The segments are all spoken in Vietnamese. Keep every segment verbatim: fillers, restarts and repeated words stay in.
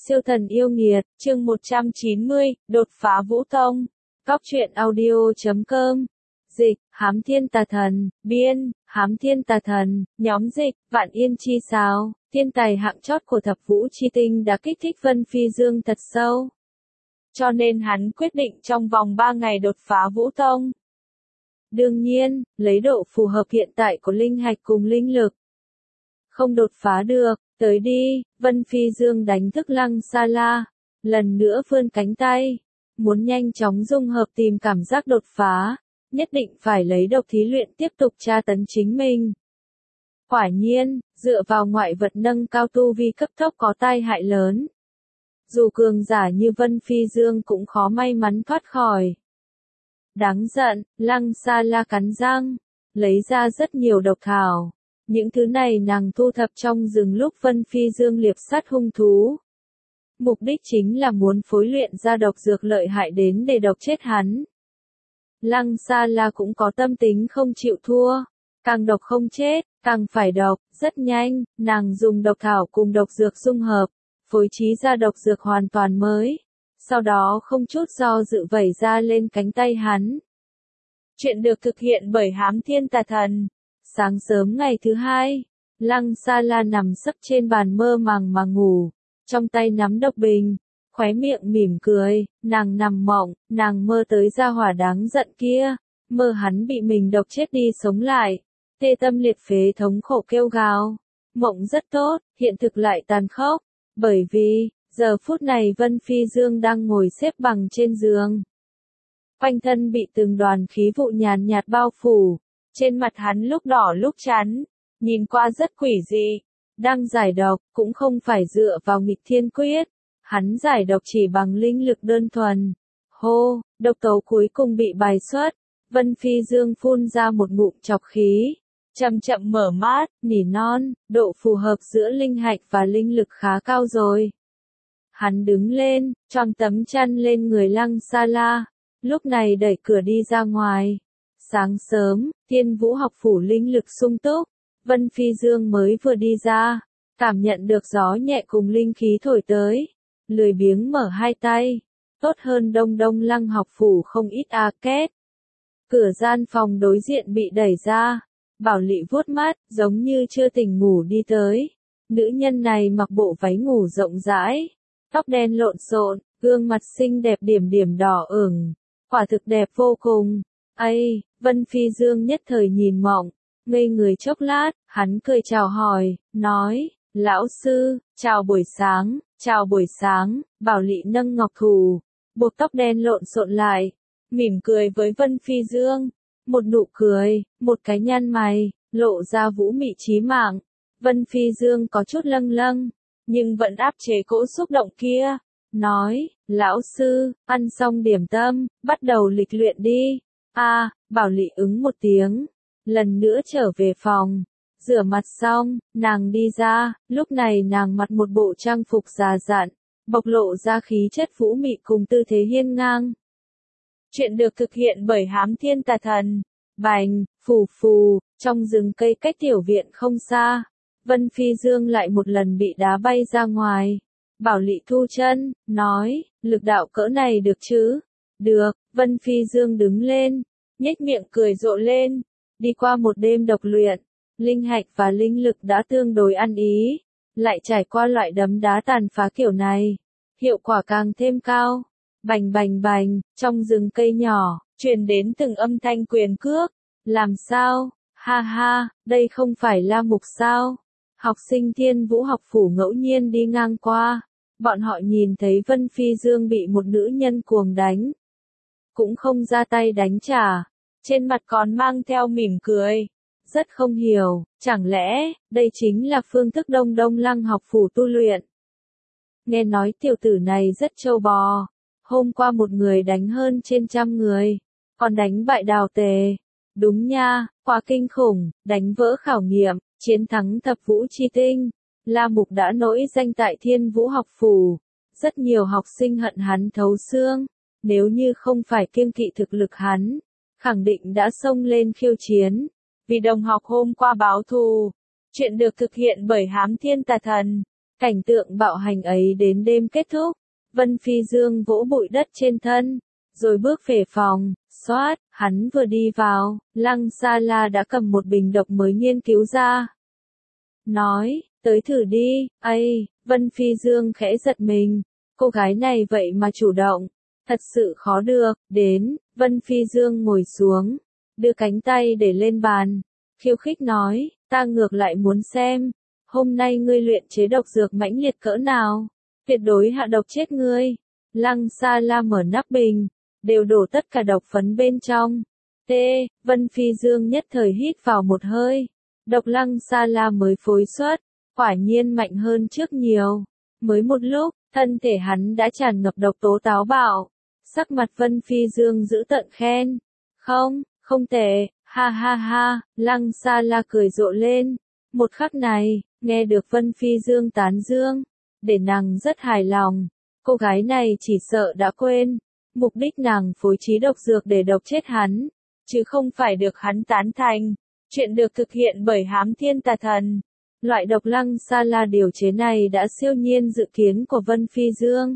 Siêu thần yêu nghiệt, chương một trăm chín mươi, đột phá vũ tông. Góc truyện audio chấm com. Dịch, Hám Thiên Tà Thần, biên, Hám Thiên Tà Thần, nhóm dịch, Vạn Yên Chi Sáo, thiên tài hạng chót của thập vũ chi tinh đã kích thích Vân Phi Dương thật sâu. Cho nên hắn quyết định trong vòng ba ngày đột phá vũ tông. Đương nhiên, lấy độ phù hợp hiện tại của linh hạch cùng linh lực. Không đột phá được, tới đi, Vân Phi Dương đánh thức Lăng Sa La, lần nữa vươn cánh tay, muốn nhanh chóng dung hợp tìm cảm giác đột phá, nhất định phải lấy độc thí luyện tiếp tục tra tấn chính mình. Quả nhiên, dựa vào ngoại vật nâng cao tu vi cấp tốc có tai hại lớn. Dù cường giả như Vân Phi Dương cũng khó may mắn thoát khỏi. Đáng giận, Lăng Sa La cắn răng, lấy ra rất nhiều độc thảo. Những thứ này nàng thu thập trong rừng lúc Vân Phi Dương liệp sát hung thú. Mục đích chính là muốn phối luyện ra độc dược lợi hại đến để độc chết hắn. Lăng Sa La cũng có tâm tính không chịu thua. Càng độc không chết, càng phải độc. Rất nhanh, nàng dùng độc thảo cùng độc dược dung hợp, phối trí ra độc dược hoàn toàn mới. Sau đó không chút do dự vẩy ra lên cánh tay hắn. Chuyện được thực hiện bởi Hám Thiên Tà Thần. Sáng sớm ngày thứ hai, Lăng Sa La nằm sấp trên bàn mơ màng mà ngủ, trong tay nắm độc bình, khóe miệng mỉm cười, nàng nằm mộng, nàng mơ tới gia hỏa đáng giận kia, mơ hắn bị mình độc chết đi sống lại, tê tâm liệt phế thống khổ kêu gào. Mộng rất tốt, hiện thực lại tàn khốc, bởi vì, giờ phút này Vân Phi Dương đang ngồi xếp bằng trên giường. Quanh thân bị từng đoàn khí vụ nhàn nhạt bao phủ. Trên mặt hắn lúc đỏ lúc trắng, nhìn qua rất quỷ dị, đang giải độc, cũng không phải dựa vào nghịch thiên quyết, hắn giải độc chỉ bằng linh lực đơn thuần. Hô, độc tố cuối cùng bị bài xuất, Vân Phi Dương phun ra một ngụm trọc khí, chậm chậm mở mắt, nỉ non, độ phù hợp giữa linh hạch và linh lực khá cao rồi. Hắn đứng lên, choàng tấm chăn lên người Lăng Sa La, lúc này đẩy cửa đi ra ngoài. Sáng sớm, Thiên Vũ học phủ linh lực sung túc, Vân Phi Dương mới vừa đi ra, cảm nhận được gió nhẹ cùng linh khí thổi tới, lười biếng mở hai tay, tốt hơn Đông Đông Lăng học phủ không ít a két. Cửa gian phòng đối diện bị đẩy ra, Bảo Lị vuốt mắt, giống như chưa tỉnh ngủ đi tới. Nữ nhân này mặc bộ váy ngủ rộng rãi, tóc đen lộn xộn, gương mặt xinh đẹp điểm điểm đỏ ửng, quả thực đẹp vô cùng. Ây, Vân Phi Dương nhất thời nhìn mộng, ngây người chốc lát, hắn cười chào hỏi, nói, lão sư, chào buổi sáng, chào buổi sáng, Bảo Lị nâng ngọc thủ, buộc tóc đen lộn xộn lại, mỉm cười với Vân Phi Dương, một nụ cười, một cái nhăn mày, lộ ra vũ mị chí mạng. Vân Phi Dương có chút lâng lâng, nhưng vẫn áp chế cỗ xúc động kia, nói, lão sư, ăn xong điểm tâm, bắt đầu lịch luyện đi. A, à, Bảo Lị ứng một tiếng, lần nữa trở về phòng, rửa mặt xong, nàng đi ra, lúc này nàng mặc một bộ trang phục già dặn, bộc lộ ra khí chất vũ mị cùng tư thế hiên ngang. Chuyện được thực hiện bởi Hám Thiên Tà Thần. Bành, phù phù, trong rừng cây cách tiểu viện không xa, Vân Phi Dương lại một lần bị đá bay ra ngoài. Bảo Lị thu chân, nói, lực đạo cỡ này được chứ? Được, Vân Phi Dương đứng lên, nhếch miệng cười rộ lên. Đi qua một đêm độc luyện, linh hạch và linh lực đã tương đối ăn ý, lại trải qua loại đấm đá tàn phá kiểu này, hiệu quả càng thêm cao. Bành bành bành, trong rừng cây nhỏ, truyền đến từng âm thanh quyền cước. Làm sao? Ha ha, đây không phải La Mục sao? Học sinh Thiên Vũ học phủ ngẫu nhiên đi ngang qua. Bọn họ nhìn thấy Vân Phi Dương bị một nữ nhân cuồng đánh, cũng không ra tay đánh trả, trên mặt còn mang theo mỉm cười. Rất không hiểu, chẳng lẽ, đây chính là phương thức Đông Đông Lăng học phủ tu luyện? Nghe nói tiểu tử này rất trâu bò, hôm qua một người đánh hơn trên trăm người, còn đánh bại Đào Tề. Đúng nha, quá kinh khủng, đánh vỡ khảo nghiệm, chiến thắng thập vũ chi tinh. La Mục đã nổi danh tại Thiên Vũ học phủ, rất nhiều học sinh hận hắn thấu xương, nếu như không phải kiêng kỵ thực lực hắn, khẳng định đã xông lên khiêu chiến, vì đồng học hôm qua báo thù. Chuyện được thực hiện bởi Hám Thiên Tà Thần. Cảnh tượng bạo hành ấy đến đêm kết thúc, Vân Phi Dương vỗ bụi đất trên thân, rồi bước về phòng, xoát, hắn vừa đi vào, Lăng Sa La đã cầm một bình độc mới nghiên cứu ra. Nói, tới thử đi, ây, Vân Phi Dương khẽ giật mình, cô gái này vậy mà chủ động, thật sự khó được, đến, Vân Phi Dương ngồi xuống, đưa cánh tay để lên bàn, khiêu khích nói, ta ngược lại muốn xem, hôm nay ngươi luyện chế độc dược mãnh liệt cỡ nào, tuyệt đối hạ độc chết ngươi. Lăng Sa La mở nắp bình, đều đổ tất cả độc phấn bên trong. T, Vân Phi Dương nhất thời hít vào một hơi, độc Lăng Sa La mới phối xuất, quả nhiên mạnh hơn trước nhiều. Mới một lúc, thân thể hắn đã tràn ngập độc tố táo bạo, sắc mặt Vân Phi Dương giữ tận khen. Không, không tệ, ha ha ha, Lăng Sa La cười rộ lên. Một khắc này, nghe được Vân Phi Dương tán dương, để nàng rất hài lòng. Cô gái này chỉ sợ đã quên, mục đích nàng phối trí độc dược để độc chết hắn, chứ không phải được hắn tán thành. Chuyện được thực hiện bởi Hám Thiên Tà Thần. Loại độc Lăng Sa La điều chế này đã siêu nhiên dự kiến của Vân Phi Dương.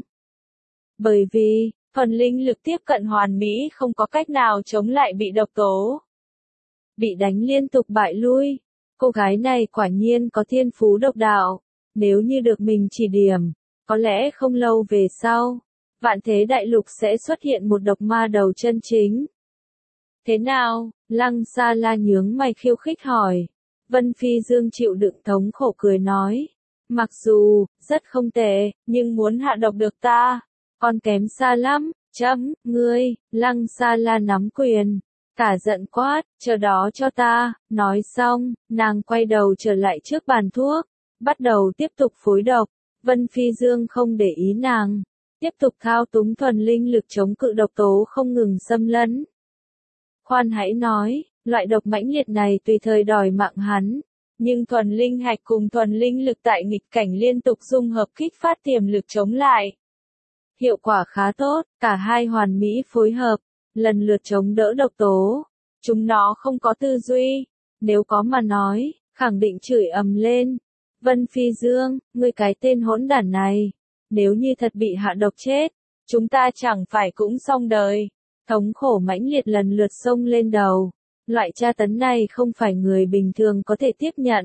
Bởi vì, phần linh lực tiếp cận hoàn mỹ không có cách nào chống lại bị độc tố. Bị đánh liên tục bại lui. Cô gái này quả nhiên có thiên phú độc đạo. Nếu như được mình chỉ điểm, có lẽ không lâu về sau, vạn thế đại lục sẽ xuất hiện một độc ma đầu chân chính. Thế nào? Lăng Sa La nhướng mày khiêu khích hỏi. Vân Phi Dương chịu đựng thống khổ cười nói. Mặc dù, rất không tệ, nhưng muốn hạ độc được ta, còn kém xa lắm, chấm, ngươi, Lăng Sa La nắm quyền. Cả giận quát, chờ đó cho ta, nói xong, nàng quay đầu trở lại trước bàn thuốc, bắt đầu tiếp tục phối độc. Vân Phi Dương không để ý nàng, tiếp tục thao túng thuần linh lực chống cự độc tố không ngừng xâm lấn. Khoan hãy nói, loại độc mãnh liệt này tùy thời đòi mạng hắn, nhưng thuần linh hạch cùng thuần linh lực tại nghịch cảnh liên tục dung hợp kích phát tiềm lực chống lại. Hiệu quả khá tốt, cả hai hoàn mỹ phối hợp, lần lượt chống đỡ độc tố. Chúng nó không có tư duy, nếu có mà nói, khẳng định chửi ầm lên. Vân Phi Dương, ngươi cái tên hỗn đản này, nếu như thật bị hạ độc chết, chúng ta chẳng phải cũng xong đời. Thống khổ mãnh liệt lần lượt xông lên đầu, loại tra tấn này không phải người bình thường có thể tiếp nhận.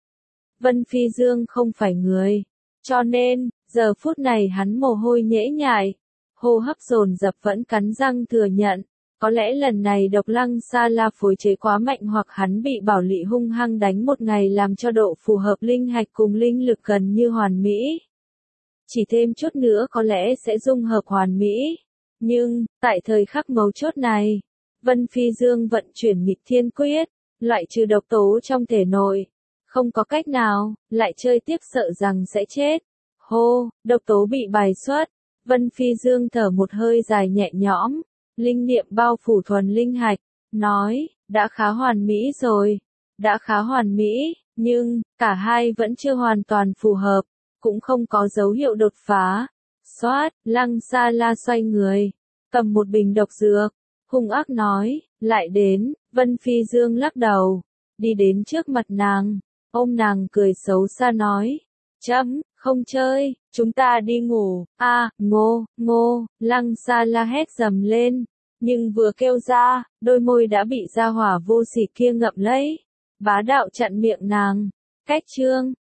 Vân Phi Dương không phải người, cho nên, giờ phút này hắn mồ hôi nhễ nhại, hô hấp dồn dập vẫn cắn răng thừa nhận. Có lẽ lần này độc Lăng Sa La phối chế quá mạnh hoặc hắn bị Bảo Lị hung hăng đánh một ngày làm cho độ phù hợp linh hạch cùng linh lực gần như hoàn mỹ. Chỉ thêm chút nữa có lẽ sẽ dung hợp hoàn mỹ. Nhưng, tại thời khắc mấu chốt này, Vân Phi Dương vận chuyển nghịch thiên quyết, loại trừ độc tố trong thể nội. Không có cách nào, lại chơi tiếp sợ rằng sẽ chết. Hô, độc tố bị bài xuất. Vân Phi Dương thở một hơi dài nhẹ nhõm. Linh niệm bao phủ thuần linh hạch, nói, đã khá hoàn mỹ rồi, đã khá hoàn mỹ, nhưng, cả hai vẫn chưa hoàn toàn phù hợp, cũng không có dấu hiệu đột phá. Xoát, Lăng Sa La xoay người, cầm một bình độc dược, hung ác nói, lại đến. Vân Phi Dương lắc đầu, đi đến trước mặt nàng, ôm nàng cười xấu xa nói, chấm, không chơi, chúng ta đi ngủ. A, à, ngô, ngô, Lăng Sa La hét dầm lên, nhưng vừa kêu ra, đôi môi đã bị gia hỏa vô sỉ kia ngậm lấy, bá đạo chặn miệng nàng. Cách chương